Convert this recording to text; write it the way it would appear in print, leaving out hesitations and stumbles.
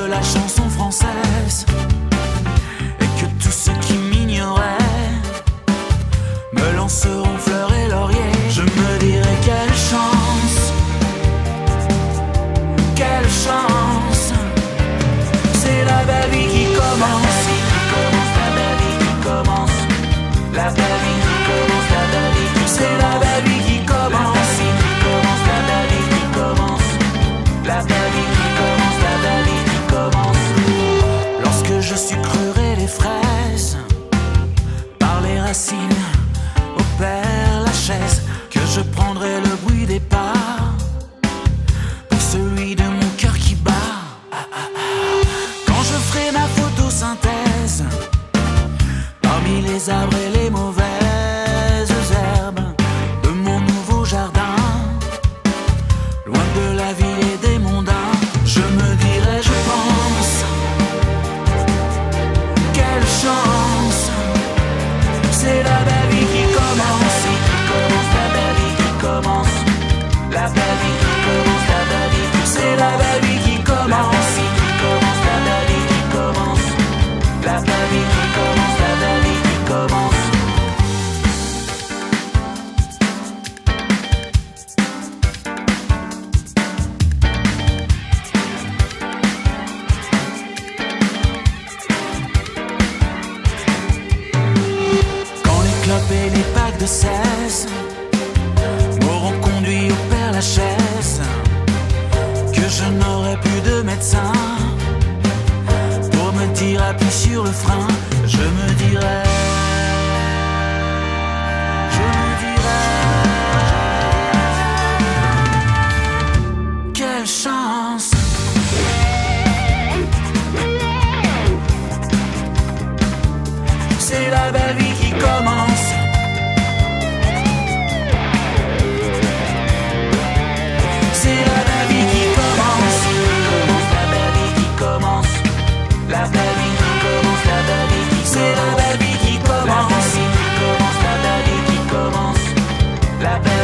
la chanson française, et que tous ceux qui m'ignoraient me lanceront fleurs et lauriers. Je me dirai quelle chance, quelle chance. C'est la belle vie qui commence, la belle vie qui commence, la belle vie qui commence, la belle vie qui commence, c'est la belle vie qui commence, la belle vie qui commence, la belle vie qui commence, la belle vie qui commence. Lorsque je sucrerai les fraises par les racines au Père Lachaise, que je prendrai le bruit des pas pour celui de mon cœur qui bat. Quand je ferai ma photosynthèse parmi les arbres et les mauvaises herbes de mon nouveau jardin, loin de la ville et des mondains, je me dirai, je pense, quelle chance. C'est la belle vie qui commence, la belle vie qui commence, la belle vie qui commence, la belle vie qui commence, c'est la belle vie qui commence, la belle vie qui commence, la belle vie qui commence, la belle vie qui commence. Quand les clopes et les packs de 16 m'auront conduit au Père Lachaise, que je n'aurai plus de médecin pour me dire appuie sur le frein, je me dirai, quelle chance. C'est la belle vie qui commence, c'est la belle vie qui commence, la belle vie qui commence, la belle vie qui commence, la belle vie qui commence, c'est la belle vie qui commence, la belle vie qui commence, la belle